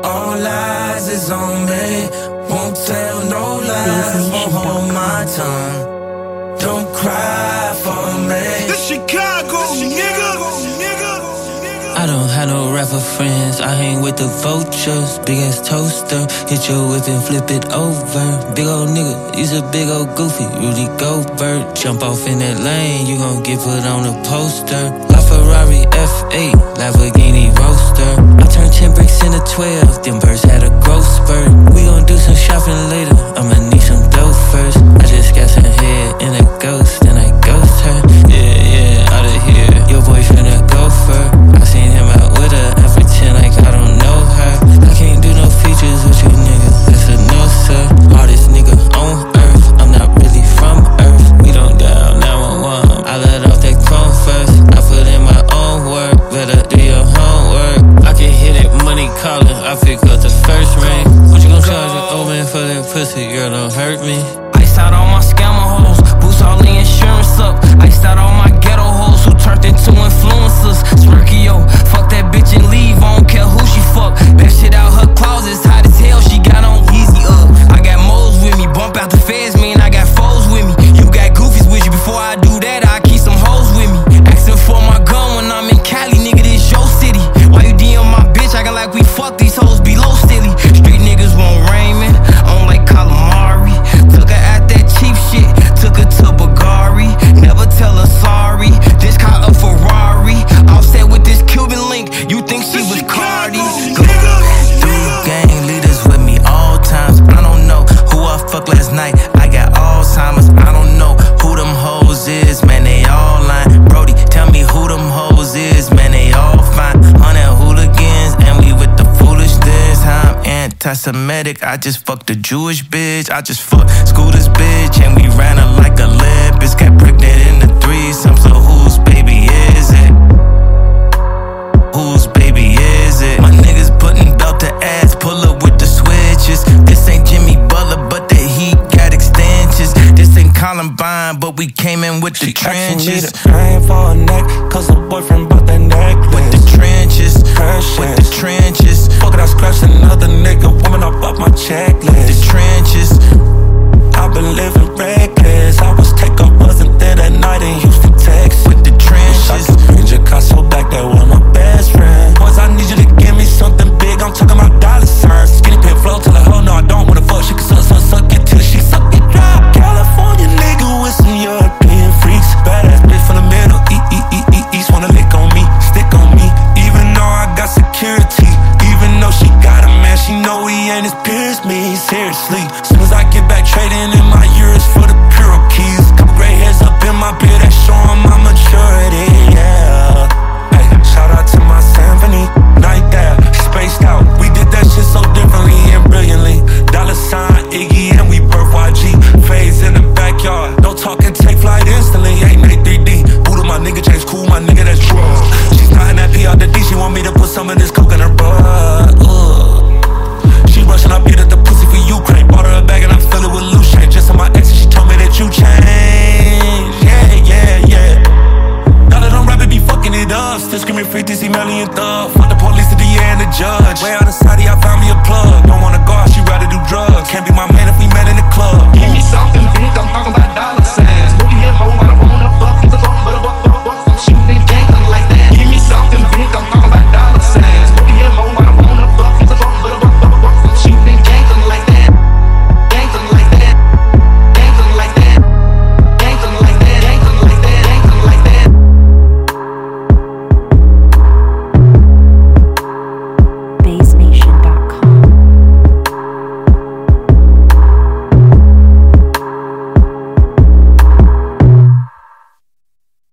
All eyes is on me. Won't tell no lies, won't hold my tongue. Don't cry for me. This Chicago, nigga. I don't have no rapper friends, I hang with the vultures. Big ass toaster, hit your whip and flip it over. Big old nigga, he's a big old goofy, Rudy Gobert. Jump off in that lane, you gon' get put on a poster. LaFerrari F8, Lamborghini Roadster. I turned 10 bricks into 12, them birds had a growth spurt. We gon' do some shopping later, I'ma need some dough first. I just got some head and a ghost, and I ghost her. Yeah, outta here, your boyfriend a gopher. I seen him out with her and pretend like I don't know her. I can't do no features with you niggas, that's a no sir. Hardest nigga on earth, I'm not really from earth. We don't dial 911, I let off that chrome first. I put in my own work, better do your homework. I can hear that money calling, I pick up the first ring. What you gon' charge an old man for that pussy, girl, don't hurt me. Iced out all my scammer hoes, boost all the insurance up. Iced out all my ghetto hoes who turned into influencers. Smirkio, fuck that bitch and leave, I don't care who she fuck. That shit out her closet's hot as hell, she got on Yeezy up. I got moles with me, bump out the feds, man, I got foes with me. You got goofies with you, before I do that, I keep some hoes with me. Asking for my gun when I'm in Cali, nigga, this your city. Why you DM my bitch, acting like we fuck, these hoes below silly. Street niggas want Raymond, on like calamari. Took her at that cheap shit, took her to Bulgari. Never tell her sorry, just caught a Ferrari. Offset with this Cuban link, you think she was Cardi? Three gang leaders with me all times. I don't know who I fucked last night, I got Alzheimer's. I don't know who them hoes is, man, they all lying. Brody, tell me who them hoes is, man, they all fine. 100 hooligans, and we with the foolishness. I'm anti-Semitic, I just fucked a Jewish bitch. I just fucked Scooter's bitch, and we ran her like a lepus. Got pregnant in the threesome, so whose baby is it? Whose baby is it? My niggas putting belt to ass, pull up with the switches. This ain't Jimmy Butler, but the heat got extensions. This ain't Columbine, but we came in with the trenches. Praying for a neck, cause her boyfriend bought that necklace. With the trenches, with the trenches. Fuck it, I scratched another nigga, woman up off my checklist. The trenches. I've been living reckless. I was take up, wasn't there that night in Houston, Texas. With the trenches. Bring Picasso back, that was my best friend. Boys, I need you to give me something big, I'm talking about dollar signs. Skinny pin flow till the hell no, I don't wanna fuck. She can suck it till she suck it dry. California nigga with some European freaks. Badass bitch from the middle, east wanna lick on me, stick on me. Even though I got security, even though she got a man, she know he ain't as pure as me, seriously. Soon as I get back trading in my euros for the Puro keys. Couple gray hairs up in my beard, that showing my maturity, yeah. Hey, shout out to my symphony, night there, spaced out. We did that shit so differently and brilliantly. Dollar sign Iggy and we birth YG. Phase in the backyard, no talking, take flight instantly. Ain't Nate 3D, Buddha my nigga, James Cool, my nigga, that's true. She's not in that P out the D, she want me to put some of this coke in her butt. She rushing, I beat at the pussy for Ukraine. Bought her a bag and I'm filling with loose change. Just on my ex and she told me that you changed. Yeah. Now that I'm rapping, be fucking it up. Still screaming 50, see Melly and Thug. Fuck the police to the air and the